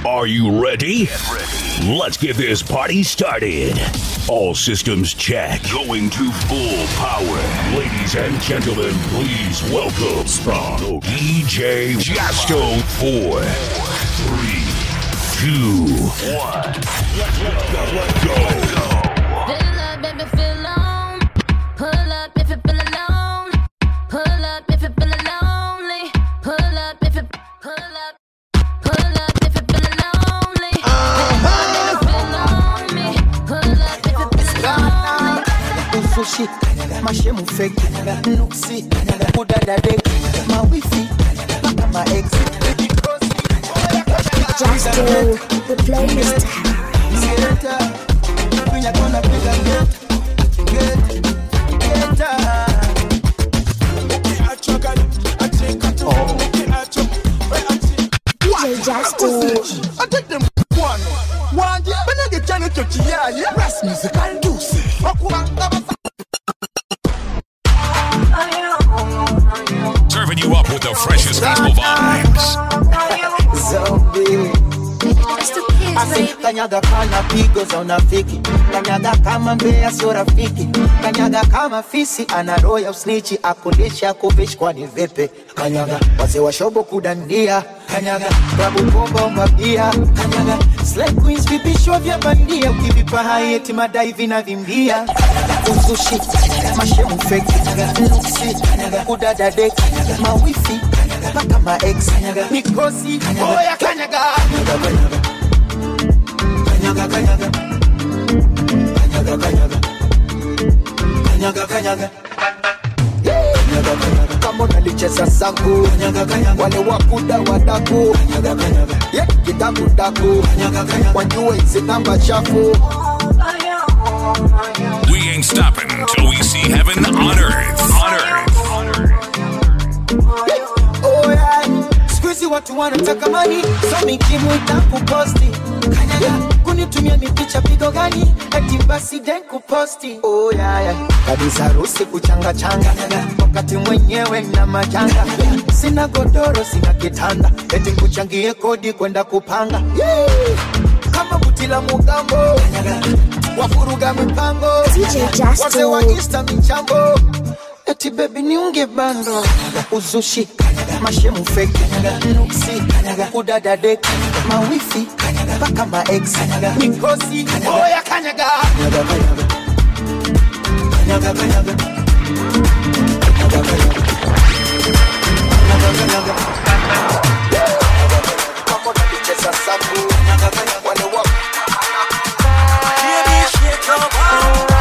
Are you ready? Let's get this party started. All systems check. Going to full power. Ladies and gentlemen, please welcome Strong DJ Jasto 4, 3, 2, 1. Let's go. Fill up, baby, fill on. Pull up if you feel alone. Pull up if you feel lonely. Pull up if you pull up. Pull up if you feel lonely. Fill on me. Pull up if you feel lonely. Usushi, mashemu fake, nuksi, kudada dek, my wifi, my ex. Just do the playlist. When you're gonna be DJ Just do. I take them one, yeah, but I get Johnny to yeah, rest music and do see. Serving you up with the freshest gospel vibes. Zombie. Asi kanyaga kana pigo za unafiki. Kanyaga kama mbea sio rafiki. Kanyaga kama fisi ana roho ya usnichi. Akundisha kufish kwa ni vipi. Kanyaga wazee wa shobo kudandia. Kanyaga babu bomba umabia. Kanyaga slay queens vipisho vya bandia. Ukivipa hai eti madai vinavimbia. Uzushi mashemu fake. Nuksi kudada dek. Mawifi mpaka ma ex. Mikosi oya kanyaga. Kanyaga, kanyaga, kanyaga, kanyaga, kanyaga, kanyaga, kanyaga, kanyaga. Kama unalicheza sangu, kanyaga, kanyaga. Wale wakuda wadaku, kanyaga, kanyaga. Yeah, kitabu daku, kanyaga, kanyaga. Wajue hizi namba chafu. We ain't stopping till we see heaven on earth. On earth. Oh yeah, squeezy watu wanataka money, so mikimu itakuposti. Kanyaga, kunitumia mipicha pigo gani? Eti basi den kuposti. Oh yeah, yeah. Kabisa rusi kuchanga changa. Wakati mwenyewe na majanga. Sina godoro, sina kitanda. Eti kuchangie kodi kwenda kupanga. Yeah. Kama butila mugambo. Wafuruga mipango. Wase wa Insta michambo. Eti baby niunge bando. Uzushi mashemu fake. Nuksi kudada dek. Mawifi mpaka ma ex. Mikosi oya kanyaga. Kanyaga, kanyaga, kanyaga, kanyaga. Kama unalicheza sangu, wale wako. Baby shake your bum.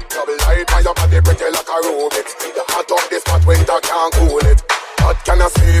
Your body pretty like a Rubik's. You hot up this spot, winter can't cool it. What can I say?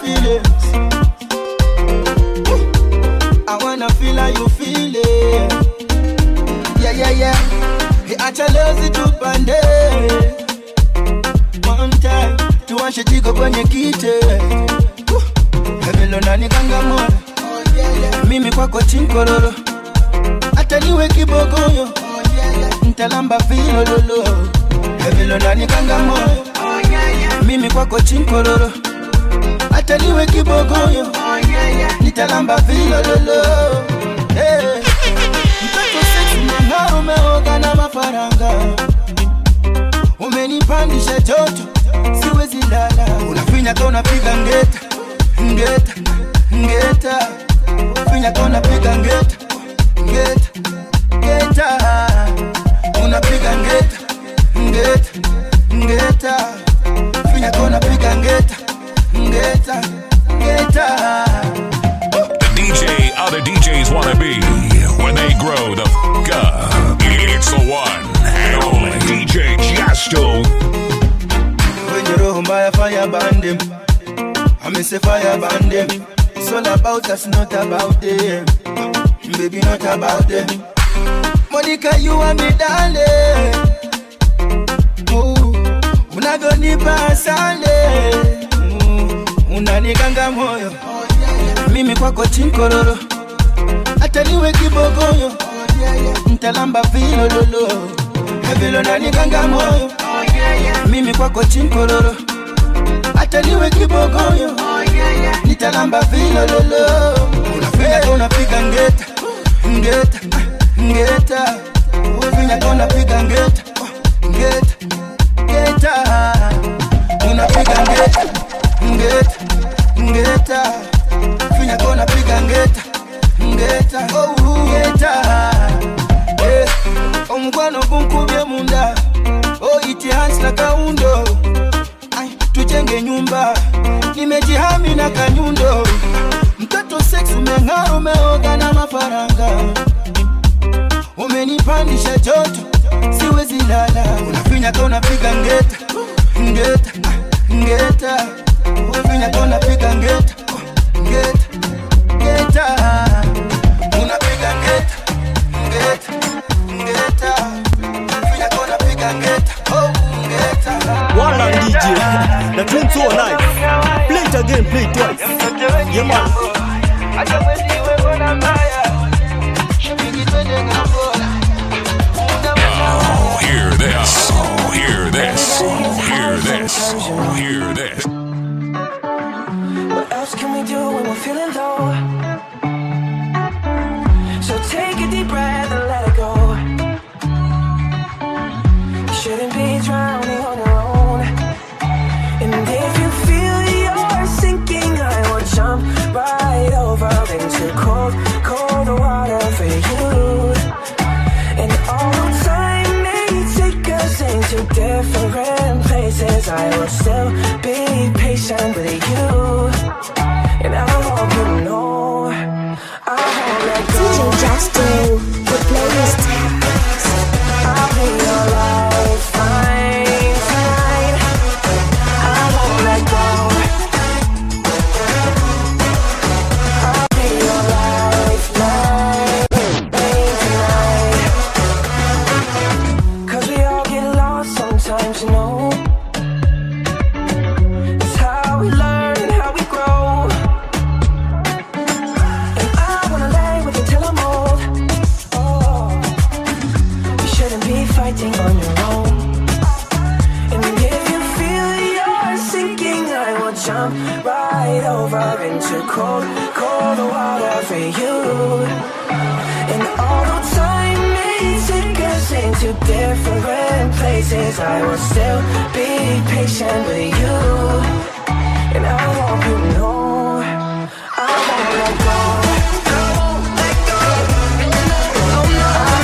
feelings. I wanna feel how you feel it. Yeah, yeah, yeah. Hey, acha lozi tupande. One time, tuwashe jiko kwenye kite. Hebelo nani kangamona. Mimi kwako chinkororo. Hata niwe kibogoyo. Ntalamba vilo lolo. Hebelo nani kangamona. Mimi kwako chinkororo. Hata niwe kibogoyo. Nitalamba vilo lolo. Hey. Mtoto sexy mangaro umeoga na mafaranga. Umenipandisha joto, siwezi lala. Unafinya kwa unapiga ngeta, ngeta, ngeta. Unafinya kwa unapiga ngeta, ngeta, ngeta. Unapiga ngeta, ngeta, ngeta. Unafinya kwa unapiga ngeta, ngeta, ngeta. The DJ other DJs wanna be when they grow the f*** up. It's the one and only DJ Jasto. When you roll my fire band them, I say fire band them. It's all about us, not about them. Baby, not about them. Monica, you and me, darling. Ooh, unagonipa sale. Unanikanga moyo. Mimi kwako chinkororo. Hata niwe kibogoyo. Ntalamba vilo lolo. Hebelo nanikanga moyo. Mimi kwako chinkororo. Hata niwe kibogoyo. Nitalamba vilo lolo. Unafinya kwa unapiga ngeta, ngeta, ngeta. Unafinya kwa unapiga ngeta, ngeta, ngeta. Unapiga ngeta, ngeta, ngeta. Unafinya kwa unapiga ngeta, ngeta, ngeta. Omkwano kunkubye munda. Oh, iti hands na kaundo. Ay, tujenge nyumba. Nimejihami na kanyundo. Mtoto sex umeng'ara umeoga na mafaranga. Umenipandisha joto, siwezi lala. Unafinya kwa unapiga ngeta, ngeta, ngeta. Unafinya kwa unapiga ngeta, ngeta, ngeta. Unapiga ngeta, ngeta, ngeta. Unafinya kwa unapiga ngeta, ngeta. One on DJ, the tune so nice. Play it again, play it twice. Yeah, man. Oh, hear this. Oh, hear this. Oh, hear this. Oh, hear this. What else can we do when we're feeling low? So take a deep breath and let it go. You shouldn't be drowning on your own. And if you feel you're sinking, I will jump right over into cold, cold water for you. And although time may take us into different places, I will still be patient with you. And I hope you know I won't let go. DJ Jasto, the playlist. I'll be your lifeline tonight. I won't let go. I'll be your lifeline tonight. 'Cause we all get lost sometimes, you know. It's how we learn and how we grow. And I wanna lay with you till I'm old. Oh, you shouldn't be fighting on your own. And if you feel you're sinking, I will jump right over into cold, cold water for you. And although time may take us into different places, I will still be patient with you. And I hope you know I won't let go. I won't let go. Oh no.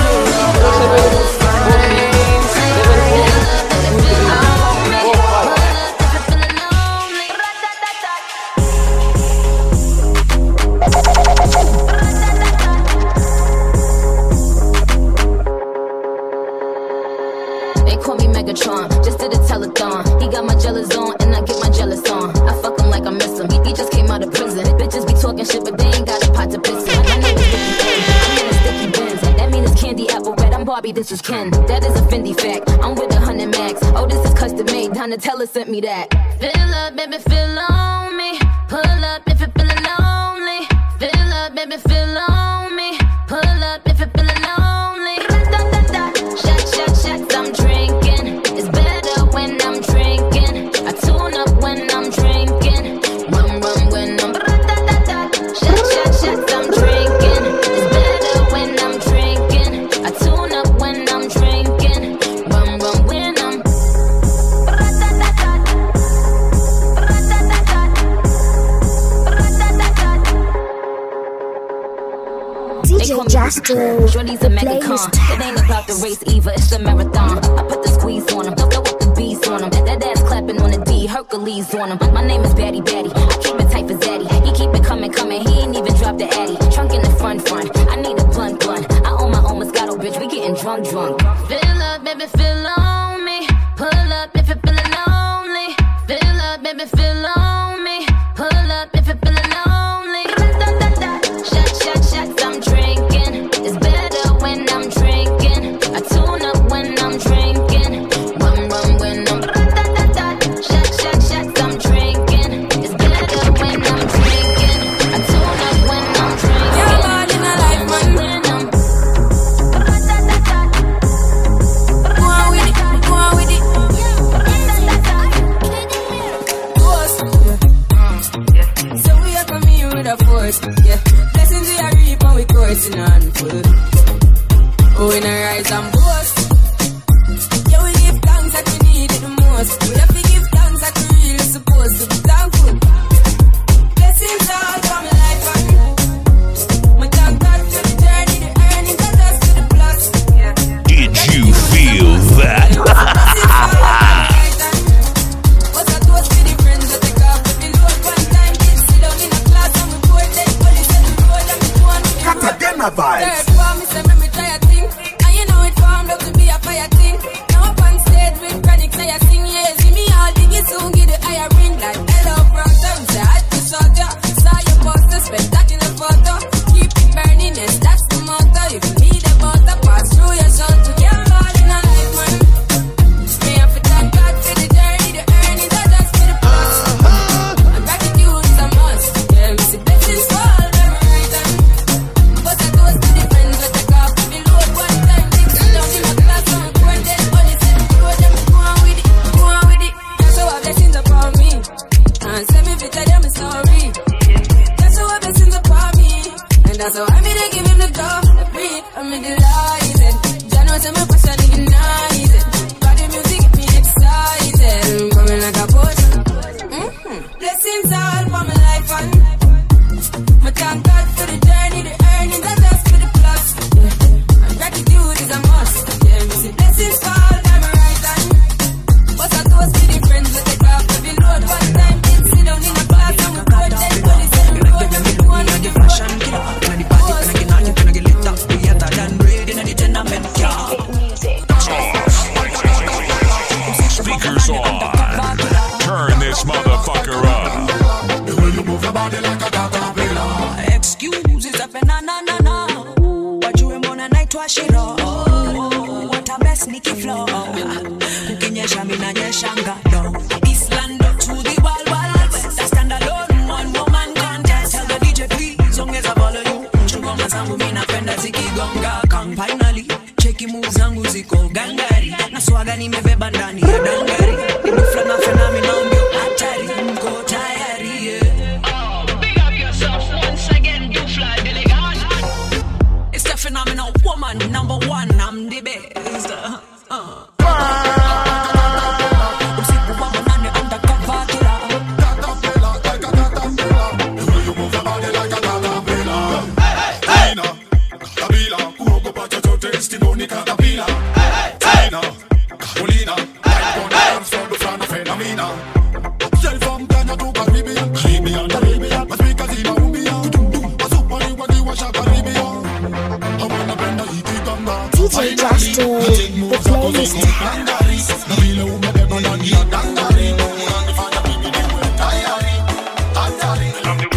They call me Megatron, just did a telethon. He got my jealous on, and I get my jealous on. I fuck him like I miss him. He just came out of prison. Bitches be talking shit, but they ain't got a pot to piss in. My name is Ricky N. I'm in a sticky Benz. That mean it's candy apple red. I'm Barbie, this is Ken. That is a Fendi fact. I'm with 100 max. Oh, this is custom made. Donatella sent me that. Fill up, baby, fill on me. Pull up if you're feeling lonely. Fill up, baby, fill on me. Pull up if you're feeling lonely. Da, da, da. Shots, I'm drinking. It's better when I'm drinking. I tune up when I'm drinking. Rum when I'm da, da, da. Shots, I'm drinking. It's better when I'm drinking. I tune up when I'm drinking. Rum when I'm da, da, da. DJ Justo, Shorty's a megacon. It ain't about the race either, it's a marathon. I put the squeeze on him, go with the beast on him. That ass clapping on the D, Hercules on him. My name is Batty Batty, I keep it tight for Zaddy. He keep it coming, he ain't even dropped the Addy. Trunk in the front, I need a blunt. I own my own Moscato, bitch, we getting drunk. Fill up, baby, fill on me. Pull up if you're feeling lonely. Fill up, baby, fill on me. Pull up if you're feeling lonely. Shots, I'm drinking. It's better when I'm drinking. I tune up when I'm drinking. Rum when I'm shots, I'm drinking. It's better when I'm drinking. I tune up when I'm drinking. You're born in a life, man. When I'm Go on with it. Force. So we are coming here with a force. Yeah. Blessings we are reaping, we coursing on full. Oh, in a rise and boast. Yeah, we give thanks that we need it the most. We have to give thanks that we really supposed to be thankful. Blessings all for my life and my thank God for the journey, the earnings, and us to the plus. Yeah. Did you feel that? Blessings all for my life and what's a toast to the friends that take off with the load one time. Kids sit down in a class and we board them. Police at the road and we go on with the road. Catagena vibes. Third form, me say me try a thing. And you know it formed up to be a fire thing. Now up on stage with chronic, say I sing. Yeah, see me all diggy soon, get the higher ring. Like hello, brother, say I to soldier. Saw your poster, spectacular photo. Keep it burning, yes, that's the motto. If you need a butter, pass through your soul to get all in a life, man. Me have to thank God for the journey, the earnings, and just for the plus. And gratitude is a must. Yeah, me see blessings fall every reason. But I toast to the friends that take off with the load one time. They sit down in a class and report them. Police at the road and go on with it, go on with it. That's how our blessings upon me. And send me fit tell them a story. That's how our blessings upon me. And that's how I made to give him the go, the breathe, I'm in delighted. Jah knows I'm a passion ignited. Body music get me excited. Coming like a potion. Blessings all for my life and my thank God for the journey, the earnings, and just for the plus. Yeah. And gratitude is a must. Yeah, me see blessings fall down my right hand. But I toast to the friends that take off the load one time. Kids sit down in a class and we board them. Police at the road and we go on with the Fashion killer, in the party, can I get on you, can I get lit up? We have that and bread in the tenement, yeah. Speakers on. Turn this motherfucker up. The way you move your body like a caterpillar. Excuses up and na. What you want a night wash it up. What a best sneaky flow. Kukinyesha mina nyeshanga no. This land up to the wild west. I stand alone, one woman contest. Tell the DJ please, long as I follow you. Chungonga zangu mina penda zikigonga. Come finally, cheki moves zangu ziko gangari. Na swaga nimebeba ndani ya dangari. Nimeflana phenomenal ndio hatari. Mko tayari yeah. Big up yourself once again, you fly delegate. It's the phenomenal woman, number one, I'm the best. Usiku wa manane undercover killer. The way you move your body like a caterpillar. Tina, Kabila, Kurogo Pacha Chote, Stimoni Caterpillar. Tina, Carolina, like on the dance floor, the front of Philomena. Shell from Ghana to Caribbean, Caribbean. But because in a Umbia, a super wadi washa Caribbean. I wanna bend the heat ganga. DJ Justo, the playlist. Nabila umebeba ndani ya dangari. Unanifanya mimi niwe tayari, hatari.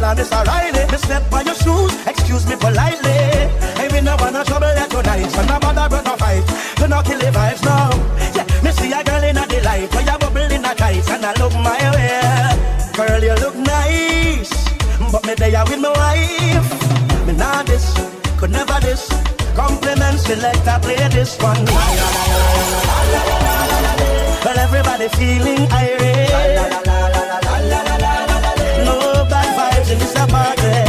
and Mr. Riley. Me step by your shoes, excuse me politely. Hey, we no wanna trouble you tonight. So no bother but no fight. Do not kill the vibes now. Yeah, me see a girl in a delight. Where you bubble in a tight and I look my way. Girl, you look nice, but me there with my wife. Me nah this, could never this. Compliments, select, I play this one. Well, everybody feeling irate. No bad vibes in this apartment.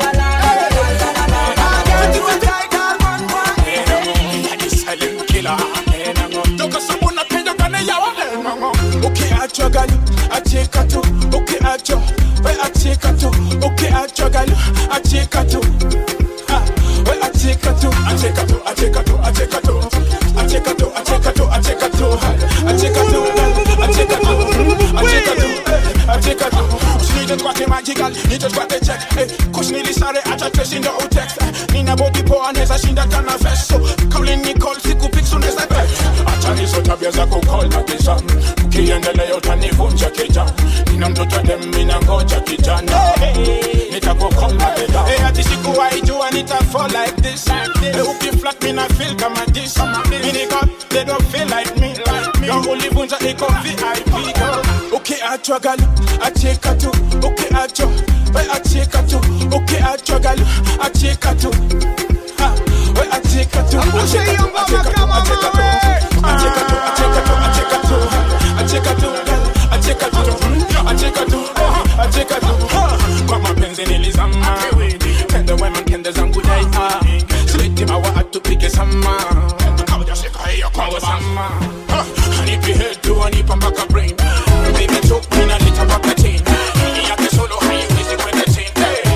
Okay, I juggle, I take a two. Okay, I juggle, I take a two. Okay, I juggle, I take a two. Well, I take a two, I take a two, I take a two, I take a two, I take a two, I take a two, I take a two, I take a two, I take a two, I take a two, I take a two. She just got a magical, he just got a check. Kush nearly sorry, I just press in the old text. Nina body poor and as I seen that kind of fest. So, calling Nicole, Siku Pix on this like that. Achani so tabia za kukol na kisa. Ukiendelea utanivunja kita. Nina mtoto dem, mina ngoja kijana. Nitakukonga beda. Ati siku waijua nitafall like this. Uki flat me na feel kama this. Minika, they don't feel like me. Yung ulivunja iko VIP girl. Okay, I juggle, I take a two. Okay, I juggle, I take a two. Okay, I juggle, I take a two. I take a two. I take a two. I take a two. I take a two. I take a two. I take a two. I take a two. I take a two. I take a two. Kwa mapenzi nilizama. Tenda wema kende zangu dai. Sileti mawa atupike sama. Kauja shika hiyo kwa sama. Anipi head to anipa mpaka brain. Baby took me na lita mpaka chain. Ili yake solo haiwezi kwenda chain.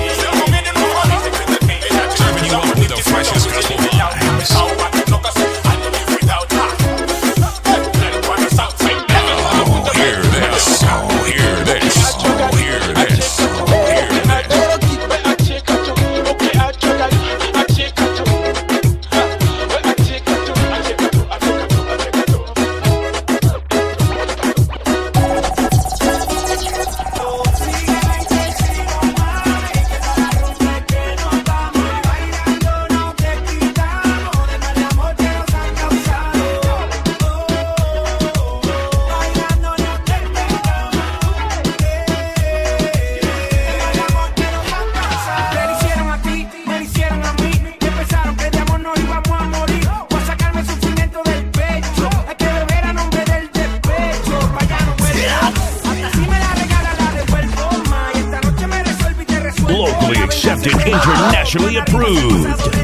Serving you up with the freshest gospel vibes. Oh, hear this. Oh, hear this. Oh, hear this. Oh, hear this. Locally accepted, internationally approved.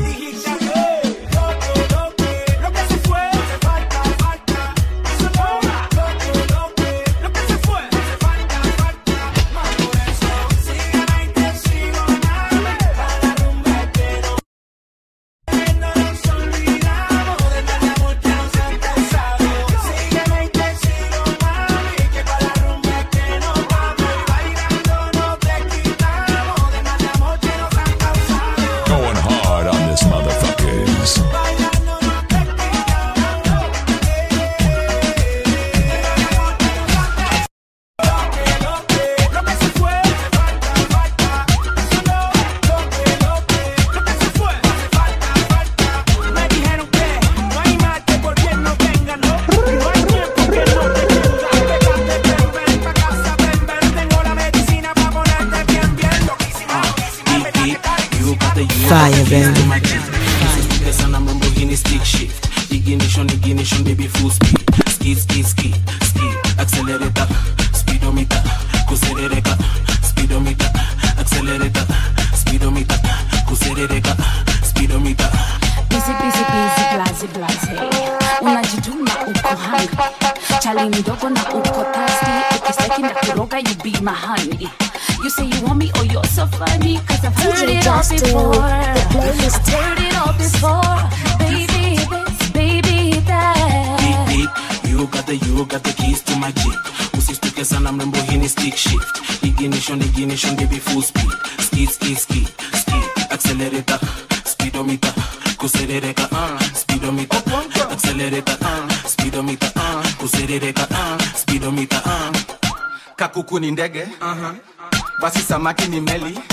Fire, baby. Sana mambo hini stick shift. Ignition, baby full speed. Ski, accelerator, speedometer, kuserereka, speedometer, accelerator, speedometer, kuserereka, speedometer. Busy, blaze. Unajituma uko hungry. Chali mdogo na uko thirsty. Ukistaki na kuroga, you be my honey. You say you want me, oh you're so funny. Cause I've heard it all before. I've heard it all before. Baby this, baby that. Beep, you got the keys to my Jeep. Usistuke sana mrembo hini stick shift. Ignition, baby full speed. Ski, accelerator, speedometer, kuserereka, speedometer, accelerator, speedometer, kuserereka, speedometer. Kakuku ni ndege, basi samaki ni meli.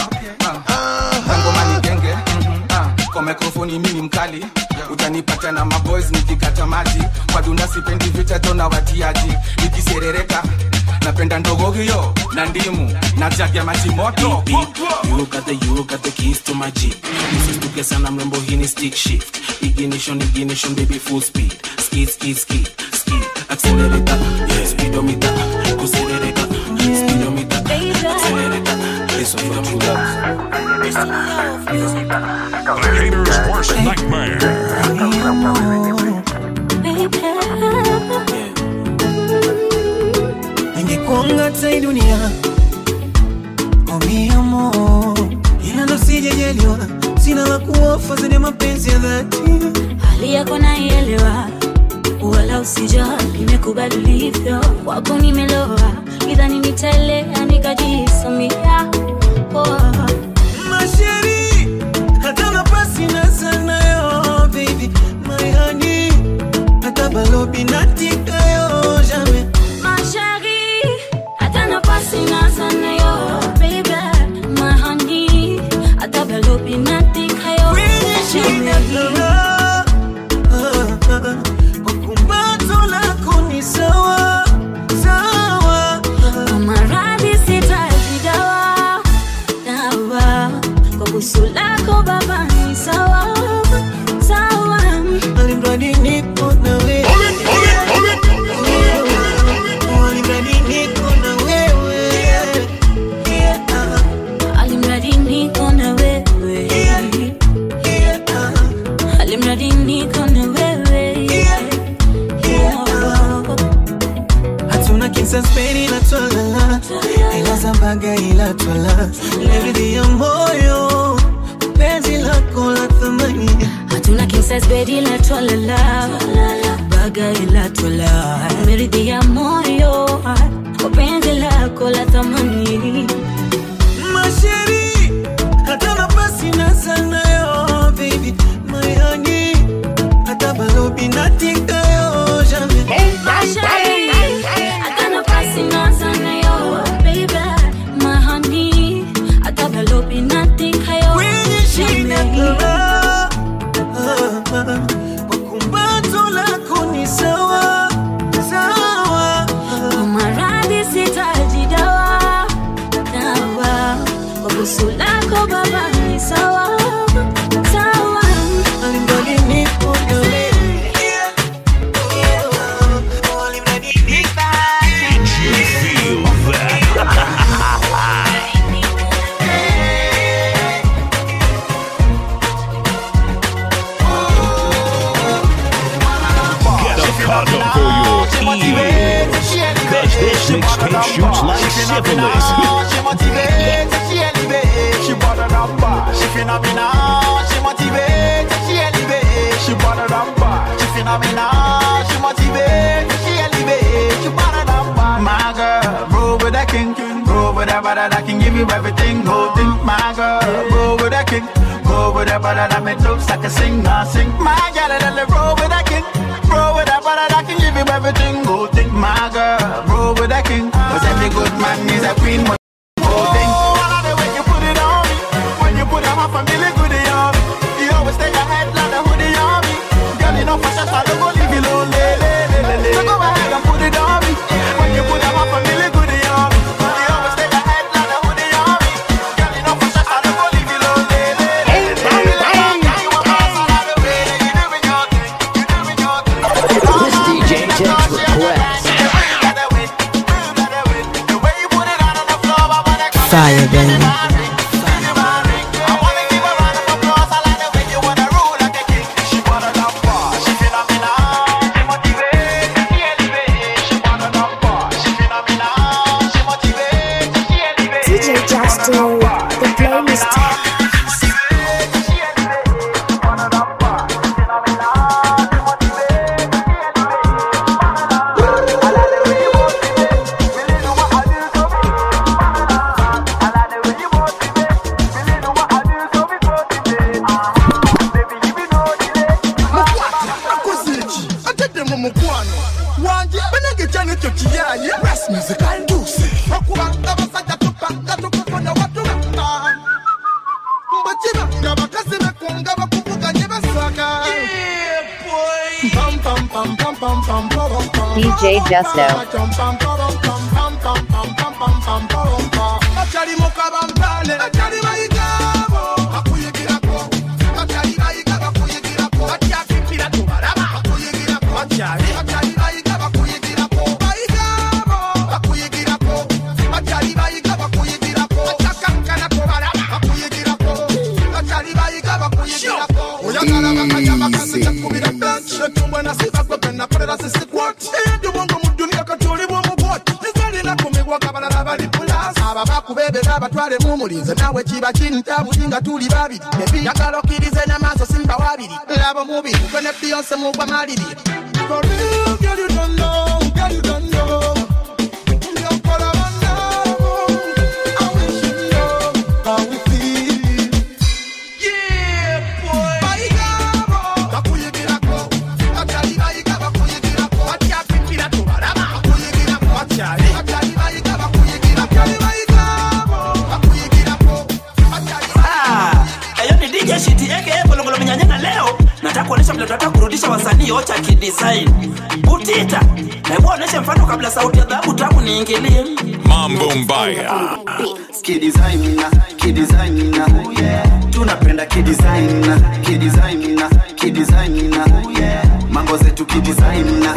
Ngoma ni genge. Kwa mikrofoni mimi mkali. Utanipata na maboys nikikata maji. Kwa dunda sipendi vita tona watiaji. Nikiserereka napenda ndogo hiyo na ndimu na jagi ya maji moto. You got the keys to my Jeep. Usistuke sana mrembo hii ni stick shift. Ignition baby full speed. Skid accelerator, speedometer, accelerator, speedometer, accelerator. This one for true love. The hater's worst nightmare. Ningekuanga tai dunia, oh mi amor, ila ndo sijajaliwa, sina la kuofa zaidi mapenzi ya dhati. Hali yako naielewa, wala usijali, nimekubali ulivyo, kwako nimeloa, idhani nitaelea nikajisamia. Masheri, hata nafasi na sana yo, baby, my honey, hata balobi natika yo, jamais. Masheri, hata nafasi na sana yo, baby, my honey, hata balobi natika yo, jamais. Wakumbato lako ni sawa, sawa. Kwa maradhi sitaji dawa, dawa. Kwa busu lako baba ni sawa, sawa. Alimradi nipo na wewe. Alimradi nipo na wewe. Alimradi niko na wewe. Alimradi niko na wewe. Hatuna kinsa speni la twala, ila zambaga ila twala. Levi ya moyo, penzi lako la thamani. Hatuna kinsa speni la twala, baga ila twala. Meridhi ya moyo, penzi lako la thamani. Masheri, hata nafasi na sana yo, baby, my honey, hata balobi natika yo, jamais. Masheri, hata nafasi na sana yo, baby, my honey, hata balobi natika yo, jamais. Wakumbato lako ni sawa, sawa. Kwa maradhi sitaji dawa, dawa. Kwa busu lako baba ni sawa, sawa. Alimradi nipo na wewe. Get a condom for your ears. Cause this mixtape shoots like syphilis. She motivates, she elevates. She bother number, she phenomenal. She motivates, she elevates. She bother number, she phenomenal. She motivates, she elevates. She bother number. My girl, roll with that king, roll with that brother that can give you everything. Whole thing, my girl, roll with that king, roll with that brother that make looks like a singer, sing. My girl, roll with that king, roll with that brother that can give you everything. Whole thing, my girl, roll with that king. 'Cause every good man is a queen. Whole thing. Oh, I love the way you put it on me. When you put it on my family, good on me. You always stay ahead like a hoodie on me. Girl, you know for sure, I don't go leave you lonely. So go ahead and put it on me. When you put it on my family, good on me. You always stay ahead like a hoodie on me. Girl, you know for sure, I don't go leave you lonely. This DJ takes requests. Fire, baby. DJ Justo, the playlist. DJ Justo. Abatwale mumulinze nawe kiba kintabu kinga tuli babiri bebi yakalo kirize n'amaso simba wabiri labo mubiri kwene Beyonce mugwa maliri for real girl you don't know girl you don't know ndiokola wanao I wish you know how we feel yeah boy bayigabo bakuyigirako atali bayigabo bakuyigirako atyapimpira tubalama bakuyigirako atali bayigabo bakuyigirako Shiti eke polongolo mnyanyana leo nataka kuonesha vile tunataka kurudisha wasanii wote kidesign utita na muoneshe mfano kabla sauti ya dhahabu tamu niingilie Mambo Mbaya kidesigner tunapenda kidesigner mambo zetu kidesigner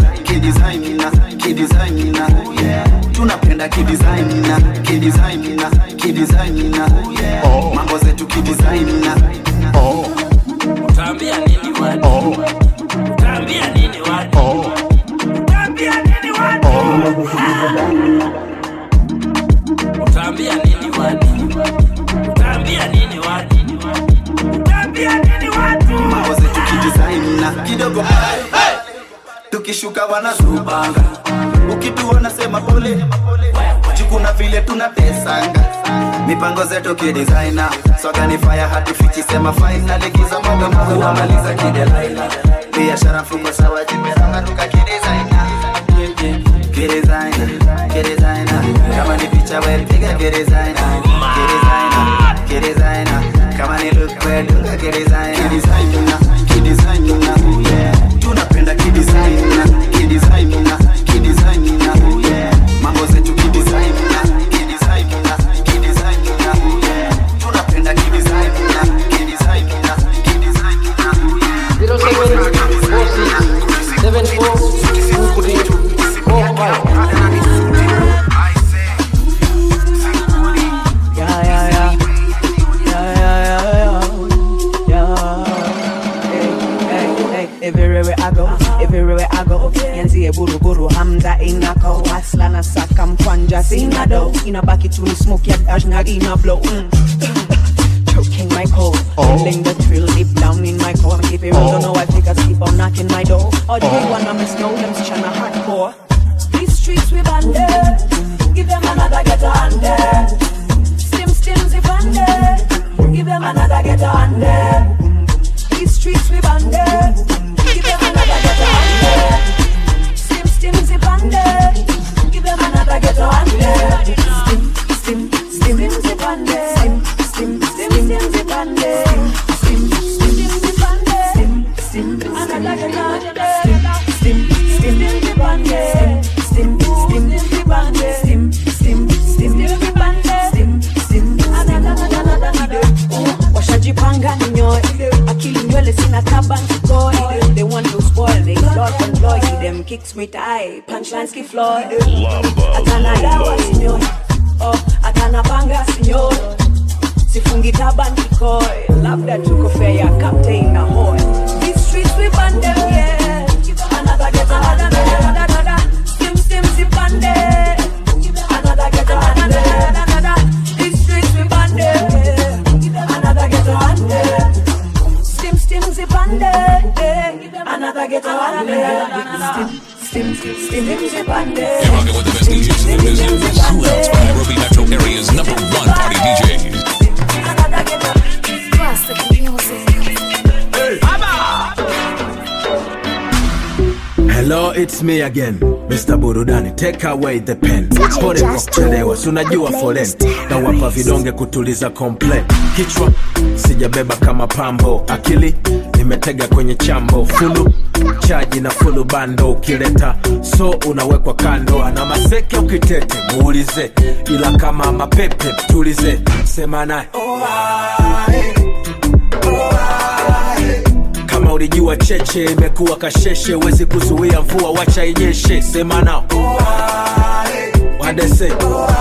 tunapenda kidesigner mambo zetu kidesigner utaambia nini watu utaambia nini watu utaambia nini watu utaambia nini watu utaambia nini watu utaambia nini watu mambo zetu kidesigner kidogo tukishuka wanazubanga ukituona sema pole jikuna vile tunatesanga mipango zetu kidesigner soga ni fire hadi fichi sema final likiza moga moga maliza kidelaina biashara fuko sawa jipesa ruka kidesigner kama ni picha wewe piga kidesigner kama ni look wewe dunga kidesigner tunapenda kidesigner mambo zetu kidesigner tunapenda kidesigner 0746 Everywhere I go, yanzie buru buru hamza inako Asla na saka mkwanja sina do inabaki tu ni smoke ya dash na ina blow choking my cold, feeling the thrill deep down in my core. If you don't know, I think I keep on knocking my door. All the wanna miss know them tryna hardcore. These streets we banded, give them another get a hundred. Stims if banded, give them another get a hundred. These streets we banded, give them another get a hundred. Stims if banded, give them another get a hundred. Stims if banded. Washajipanga ninyoe akili nywele sina tabanki boy. They want to spoil they dot and blow them kicks with eye punchlines ki floor. Atana dawa sinyo atana panga sinyo sifungi tabanki koi labda tuko fair ya captain na hoy. These streets we band them yeah another get another stim zip band another get another. These streets we band them yeah another get another stim zip band another get another stim zip band. You're rocking with the best DJs in the business. Who else but Nairobi Metro Area's #1 party DJ? Classic music. Hello it's me again, Mr. Burudani, take away the pen. Pole kwa kuchelewa, sunajua foleni. Na wapa vidonge kutuliza complain. Kichwa, sijabeba kama pambo. Akili, nimetega kwenye chambo. Fulu, chaji na fulu bando. Ukileta, so unawekwa kando. Ana maseke ukitete, muulize. Ila kama mapepe, tulize. Sema nae. Kama ulijua cheche imekuwa kasheshe, wezi kuzuia mvua wacha inyeshe. Sema nao wadese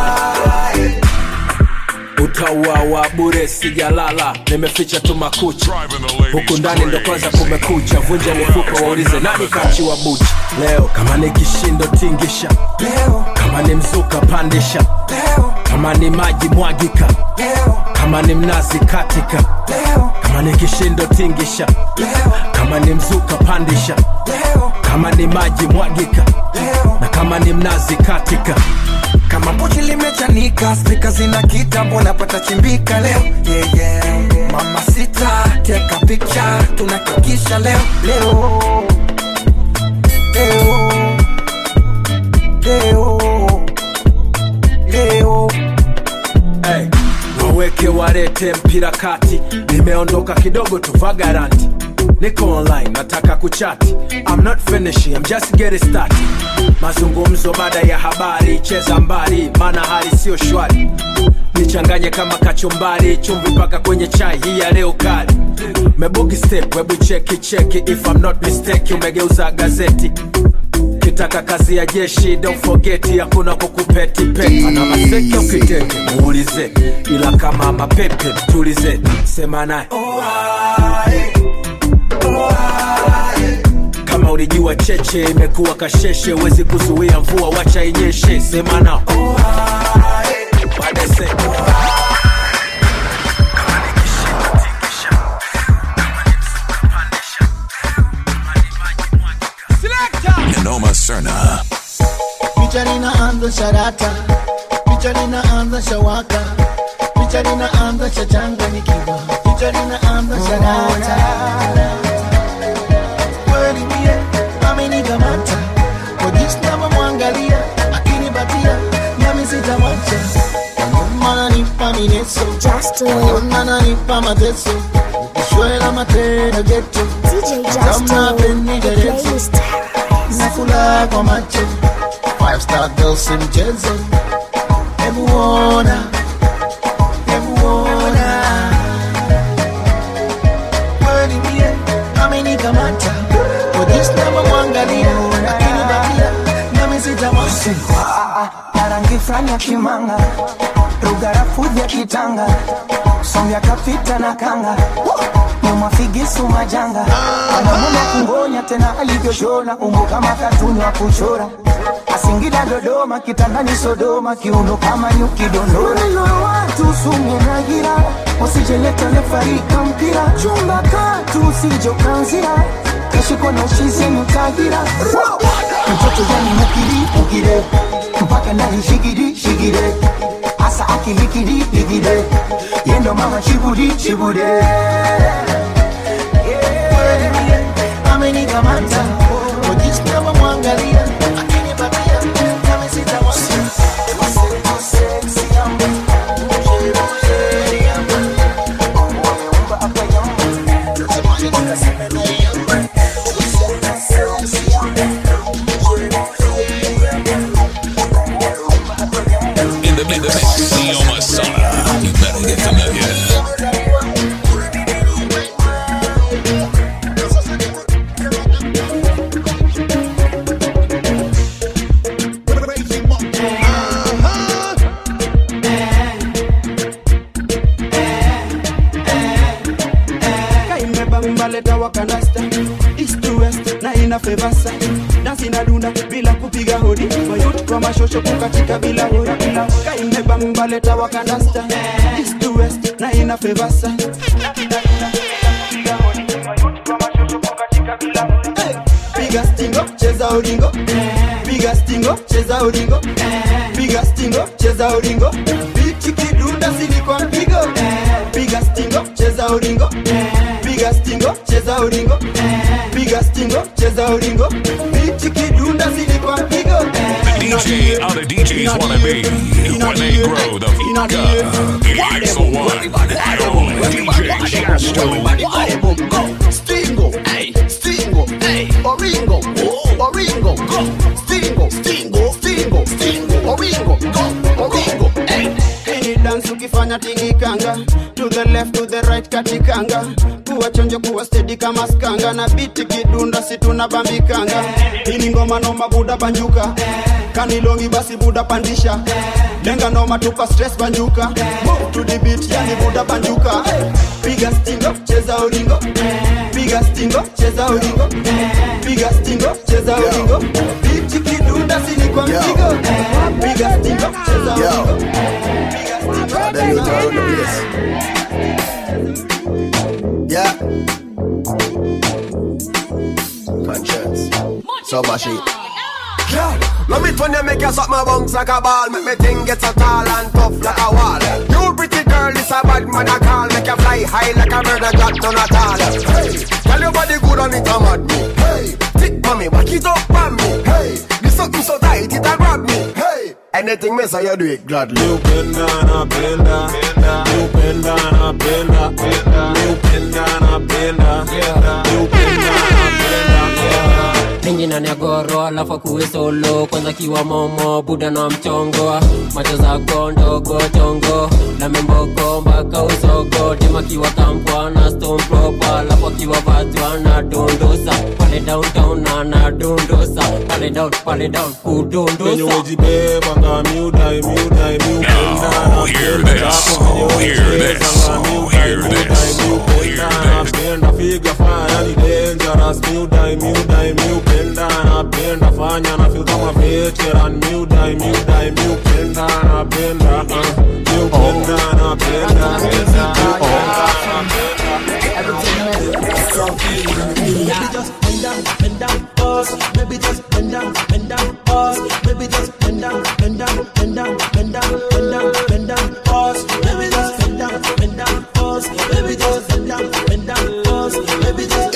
utauawa bure sijalala, nimeficha tu makucha huku ndani ndo kwanza kumekucha. Vunja mifuko waulize nani kachiwa buchi leo. Kama ni kishindo tingisha leo, kama ni mzuka pandisha leo, kama ni maji mwagika leo, kama ni mnazi katika leo, kama ni kishindo tingisha leo, kama ni mzuka pandisha leo, kama ni maji mwagika leo, na kama ni mnazi katika. Kama pochi limechanika, speaker zina kitambo napata chimbika leo. Yeah, yeah. Mama sita, take a picture, tunakikisha leo. Leo Leo Leo Leo. Hey, waweke warete mpira kati. Nimeondoka kidogo tu vagaranti. Niko online, nataka kuchati. I'm not finishing, I'm just getting started. Mazungumzo baada ya habari, cheza mbali, mana hali sio shwari. Nichanganye kama kachumbari, chumvi paka kwenye chai hii ya leo kali. Mebugi step, webu cheki, if I'm not mistaken, umegeuza gazeti. Kitaka kazi ya jeshi, don't forget, hakuna kukupeti peti. Ana maseke ukitete, muulize. Ila kama mapepe, tulize. Sema nae. Kama ulijua cheche imekuwa kasheshe, wezi kuzuia mvua wacha inyeshe. Sema nao wadese Noma Serna. Picha linaanza sharata, picha linaanza shawaka, picha linaanza shachanganyikiwa, picha linaanza sharata. Kweli mie amenikamata, kwa jinsi navyomwangalia akinipatia nami sitamwacha. Maana nipa mineso, maana nipa mateso, ukishwela matena geto, kama peni gereto, nakula kwa macho. 5-star girls si mchezo, hebu ona, hebu ona. Kweli mie amenikamata, kwa jinsi navyomwangalia akinipatia nami sitamwacha. Narangi frani ya kimanga, rugarafu vya kitanga, sombya kapita na kanga, nyuma figisu majanga. Anamuna kungonya tena alivyoshona, umbo kama katuni wa kuchora. Asingida Dodoma, kitandani Sodoma, kiuno kama nyuki dondora. Nilo watu sumye na gira, usijeleta lefarika mpira. Chumba katu usijo kanzira, kashiko na ushizi mutagira. Mtoto jani mukiri, mpaka nani shigiri. Asa akilikiri, ligire. Yendo mama chibude. Amenikamata, kwa jinsi navyomwangalia akinipatia nami sitamwacha. In the mix, Noma Serna. You better get familiar. Leta wakanasta east to west na ina fevasa dansi na dunda bila kupiga hodi mayut kwa mashosho kukatika bila hodi kaime bamba leta wakanasta east to west na ina fevasa piga stingo cheza oringo piga stingo cheza oringo piga stingo cheza oringo bichi kidunda sili kwa mpigo piga stingo cheza oringo piga stingo cheza oringo piga stingo cheza oringo bichi kidunda DJ other DJs wanna be when they grow the fuck up. He's the one, the only DJ Shasto. Go, Stingo, hey, Stingo, hey, Oringo, oh, Oringo, go, Stingo, Stingo, Stingo, Stingo, Oringo, go, Oringo, hey. Any dance ukifanya tingikanga, to the left, to the right katikanga, kuwa chonjo kuwa steady kama skanga, na biti kidunda situna bambikanga, ini ngoma noma buda banjuka, kanilongi basi buda pandisha, lenga noma tupa stress banjuka, move to the beat yani buda banjuka, piga stingo, cheza oringo, piga stingo, cheza oringo, piga stingo, cheza oringo, biti kidunda sini kwa mzigo, piga stingo, cheza oringo. Then you turn the place. Yeah. Conscience. So much shit. Yeah, love it when you make your suck my bones like a ball. Make me think get so tall and tough like a wall. You pretty girl, this a bad man I call. Make you fly high like a bird and drop down at all. Hey, tell your body good on it, I'm at me. Hey, thick mommy, back it up on me. Hey, this something so tight, it a grab me. Hey, anything me say you do it gladly. You bend down, bend down. You bend down, bend down. You bend down, bend down. You bend down, bend down. Mingi na nyagoro alafu kuwe solo. Kwanza kiwa momo buda na mchongo. Macho zako ndogo chongo na memboko mpaka usogo. Dima kiwa kampwa na stone proper. Alafu kiwa batu anadondosa. Pale downtown anadondosa. Pale down kudondosa. When you ujibeba nga miudai miupenda. Oh, hear this. Oh, hear this. Oh, hear this. Oh, hear this. Napenda figa fanya ni dangerous. Miudai miupenda. Napenda fanya na feel kama veteran. Miudai miupenda. Napenda miupenda. Napenda Baby just bend down, pause. Baby just bend down, pause. Baby just bend down, pause. Baby just bend down, pause. Baby just bend down, pause. Baby just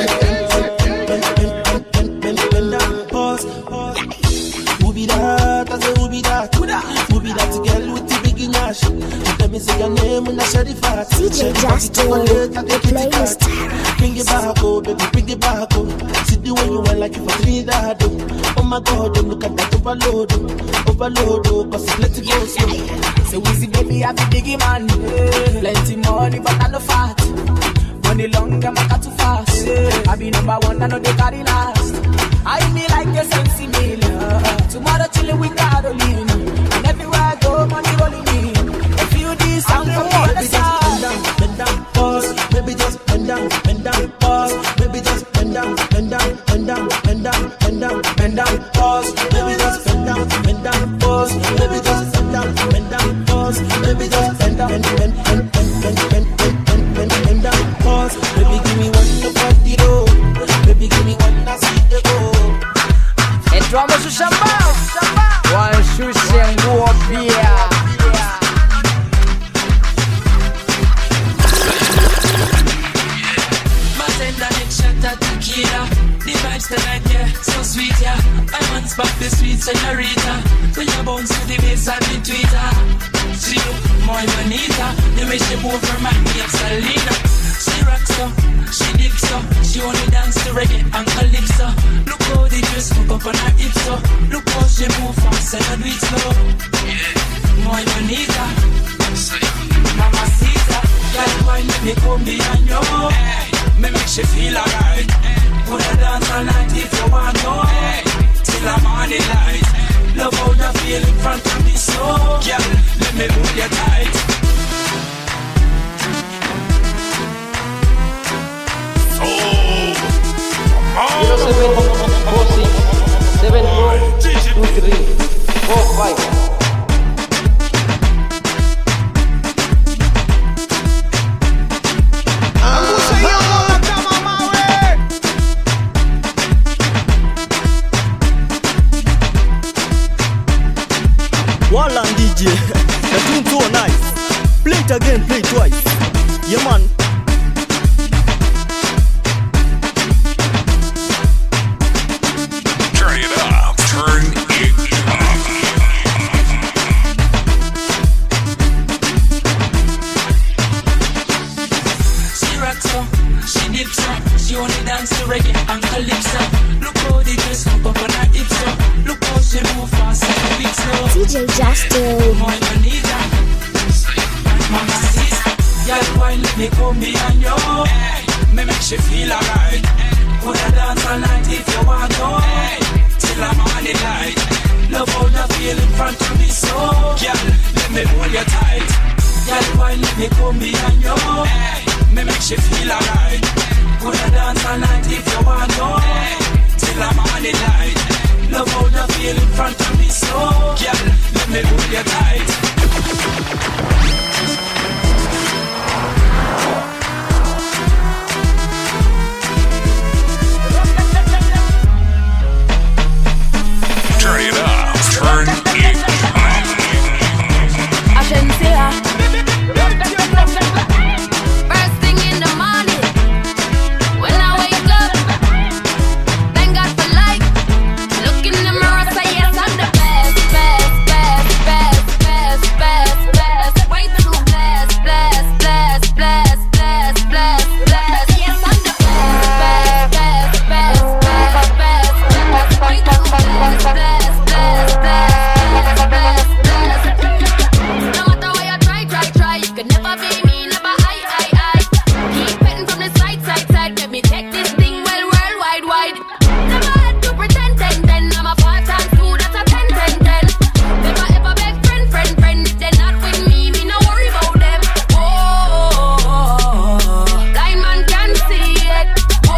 bend down, pause. Who be that? I say who be that? Who be that girl with the big nash? Let me say your name when I share the fat. DJ Justin, the playlist. Bring it back, oh baby, bring it back, oh. See the way you want like you for Trinidad, oh. Oh my God, oh, look at that overload, oh, cause it's plenty go slow. So we see baby, I be biggie man, plenty money but I no fat. Money long and I got too fast. I be number one, I know they carry last. I me like a sensi meal. Tomorrow chillin' with Carolina, and everywhere I go, money rolling in. I feel this sound from the other side. Bend down, pause. Baby just bend down, pause. Baby just bend down, pause. Baby just bend down, pause. Baby just bend down, pause. Baby just bend down, pause. Baby give me one to party road. Baby give me one to see the go. Entramos o chambão, one Xuxa and Guopia. The vibes tonight, yeah, so sweet, yeah. I want spot the sweet señorita. When you bounce to the bass and the tweeter. She look more bonita. The way she move remind me of Selena. She rocks up, she dips up. She only dance to reggae and calypso. Look how the dress hook up on her hips up. Look how she move fast and do it slow. Yeah, more bonita. Mamacita, girl, why let me come behind you? Me make she feel alright. Put her dance all night if you want to. Till the morning light. Love how you feel in front of me so. Girl, let me hold you tight. Oh, 7 4 6 7 4 2 3 4 5. Wallan DJ, the tune so nice. Play it again, play it twice. Yeah man. Turn it up, turn it up. hips up. She only dance to reggae and calypso. Look how the dress up on her hips up. Look how she move fast and quick slow. DJ Justo. Boy, Anita, Mama Sis, y'all wine let me come behind you. Me make she feel alright. Coulda dance all night if you want to. Till I'm on the light. Love how you feel in front of me so. Girl, let me hold you tight. Y'all wine let me come behind you. Me make she feel alright. Coulda dance all night if you want to. Till I'm on the light. Love how you feel in front of me so. Girl, let me hold you tight. Turn it up. Turn it up. Agencia. First thing in the morning, when I wake up, thank God for life. Look in the mirror, say yes, I'm the best, best, best, best, best, best, best. Way too blessed, blessed, blessed, blessed, blessed, blessed, blessed. Yes, I'm the best, best, best, best, best, best. Way too blessed, blessed, blessed, blessed, blessed, blessed. No matter where you try, you could never be me, never I. Keep petting from the side, let me take this thing well, worldwide, wide. Never had to pretend, I'm a 5 times 2, that's a 10. Never ever beg friend, if they're not with me, no worry about them. Oh, blind man can see it. Oh,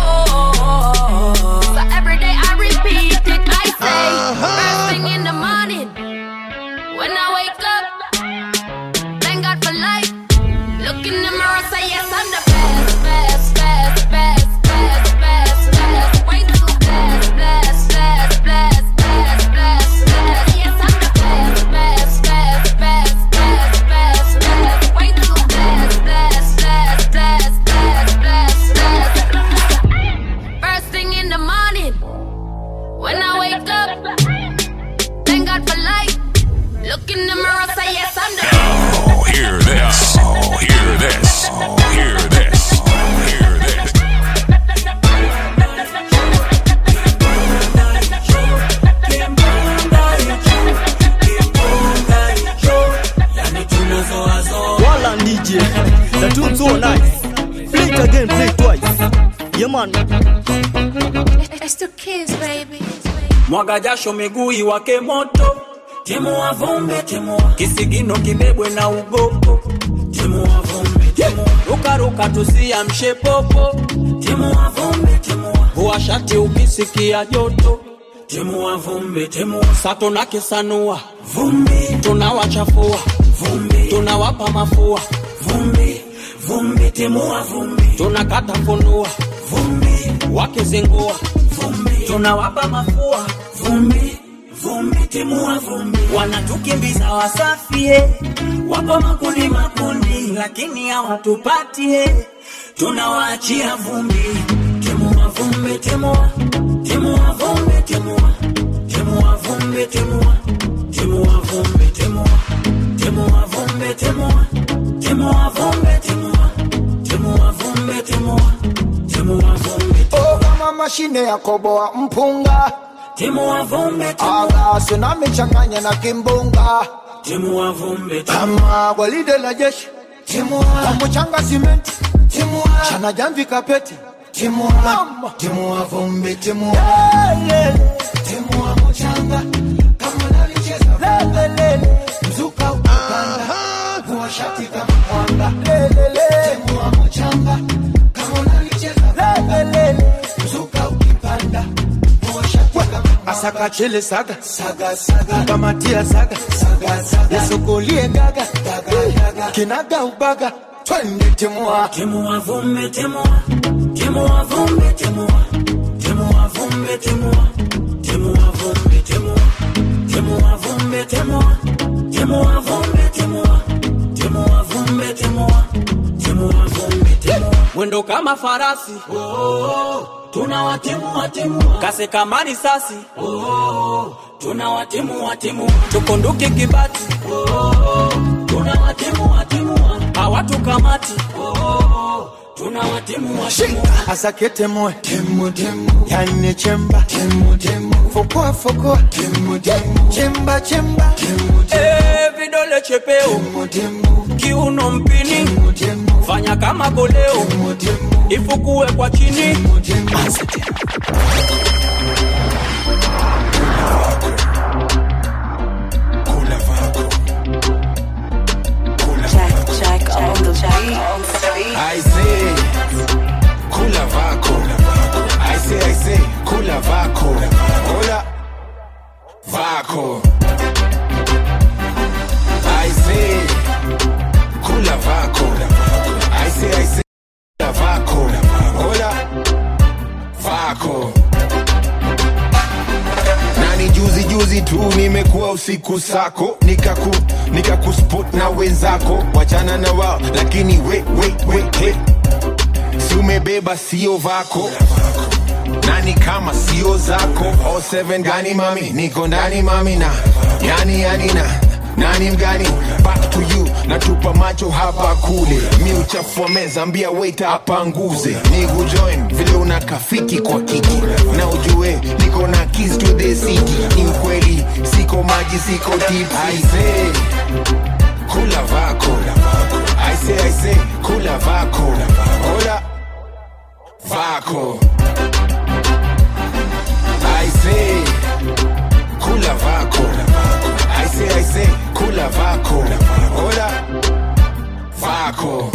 so every day I repeat it, I say, first thing in the morning, when I wake up, thank God for life. Look in the mirror, say yes, I'm the best, best, best, best, best, best, best. Way too blessed, blessed, blessed, blessed, blessed, blessed, blessed. Yes, I'm the best, best, best, best, best, best, best. Way too blessed, blessed, blessed, blessed, blessed, blessed, blessed. First thing in the morning, when I wake up, thank God for life. Look in the mirror, say yes, I'm the best. Oh, hear this. Oh, hear this. Oh, hear this. Oh, hear this. Walla DJ, the tune so nice. Play it again, play it twice. Yeah man. It's the kids, baby. Mwaga jasho miguu iwake moto. Timua vumbi, timua. Kisigino kibebwe na ugopo. Timua vumbi, timua. Ruka ruka tusiamshe popo. Timua vumbi, timua. Vua shati ukisikia joto. Timua vumbi, timua. Sato na kisanua. Vumbi. Tunawachafua. Vumbi. Tunawapa mafua. Vumbi. Vumbi, timua vumbi. Tunakata funua. Vumbi. Wakizingua. Vumbi. Tunawapa mafua. Vumbi. Vumbi, timua vumbi. Wanatukimbiza wasafie. Wapo makundi, lakini hawatupatie. Tunawaachia vumbi. Timua vumbi, timua. Timua vumbi, timua. Timua vumbi, timua. Timua vumbi, timua. Timua vumbi, timua. Timua vumbi, timua. Timua vumbi, timua. Timua vumbi, timua. Oh, kama mashine ya koboa mpunga. Timua vumbi, timua. Aga tsunami changanya na kimbunga. Timua vumbi, timua. Kama gwalide la jeshi. Timua. Kama mchanga simenti. Timua. Chana jamvi kapeti. Timua. Timua vumbi, timua. Timua mchanga. Kama nalicheza lelele. Mzuka ukipanda. Vua shati kama mwanga. Timua mchanga. Kama nalicheza lelele. Mzuka ukipanda. Asaka chile saga, saga saga, kamatia saga, saga saga, yasokolie gaga, gaga gaga, kinaga ubaga, twende timua, timua vumbi, timua, timua vumbi, timua, timua vumbi, timua, timua vumbi, timua, timua vumbi, timua, timua vumbi, timua, timua vumbi, timua, timua vumbi, timua. Wendo kama farasi, oh, oh. Tunawatimua timua. Kase kama risasi, oh, oh. Tunawatimua timua. Tukonduke kibati, oh, oh. Tunawatimua timua. Hawatukamati, oh, oh. tunawatimua asake temue yani chemba fokoa chemba vidole chepeo kiuno mpini fanya kama goleo ifukue kwa chini Check on the beat. I say, kula vako. I say, kula vako. Hola, vako. I say, kula vako. I say, kula vako. Hola, vako. Nani juzi tu nimekuwa usiku sako nikakuspot na wenzako wachana na wao lakini wait hey. Si umebeba sio vako nani kama sio zako 07 gani mami niko ndani mami na yani na nani mgani back to you natupa macho hapa kule mi uchafua meza ambia waiter apanguze nigu join vile unakafiki kwa kiki na ujue niko na keys to the city ni ukweli siko maji siko deep I say kula vako I say kula vako hola vako I say kula vako I say kula vako hola vako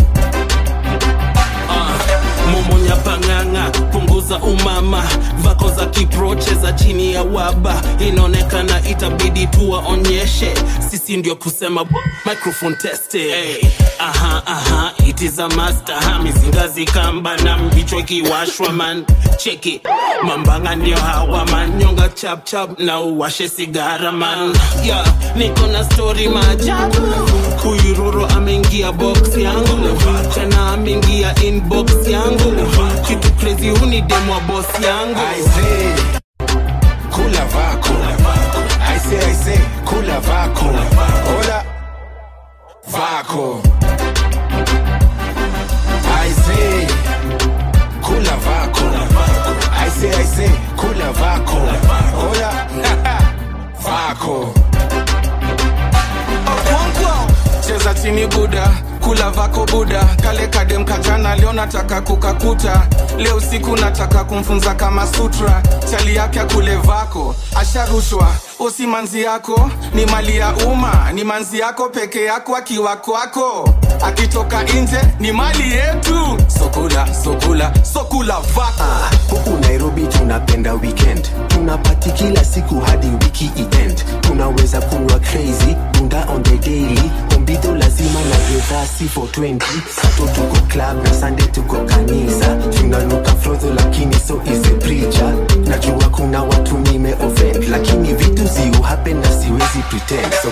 Momonya panganga punguza umama vako za kiproche za chini ya waba inaonekana itabidi tuwaonyeshe sisi ndio kusema microphone test hey. Aha it is a master mizingazi kamba na mbichwa kiwashwa man cheki mambanga ndio hawa man nyonga chap na uwashe sigara man yeah niko na story maajabu kuyururu ameingia box yangu tena ameingia inbox yangu kitu crazy huni demo boss yangu I say kula vako I say kula vako hola vako I say kula vako I say kula vako hola vako cheza chini buda kula vako buda kale kadem kajana leo nataka kukakuta leo siku nataka kumfunza kama sutra chali yake kule vako asharushwa usi manzi yako ni mali ya umma ni manzi yako peke yako akiwa kwako akitoka nje ni mali yetu sokula vako huku Nairobi tunapenda weekend tunapati kila siku hadi wiki end tunaweza kuwa crazy bunda on the daily ombido lazima na gedasi for 20 sato tuko club na Sunday tuko kanisa tunanuka frozo lakini so is a preacher najua kuna watu nime offend lakini vitu ziu happen na siwezi pretend so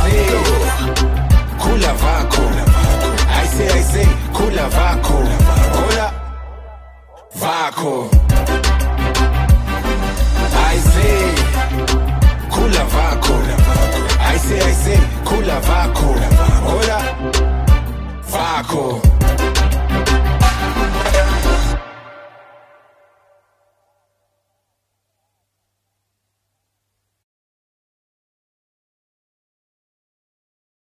kula vako I say kula vako hola vako I say kula vako I say kula vako hola vako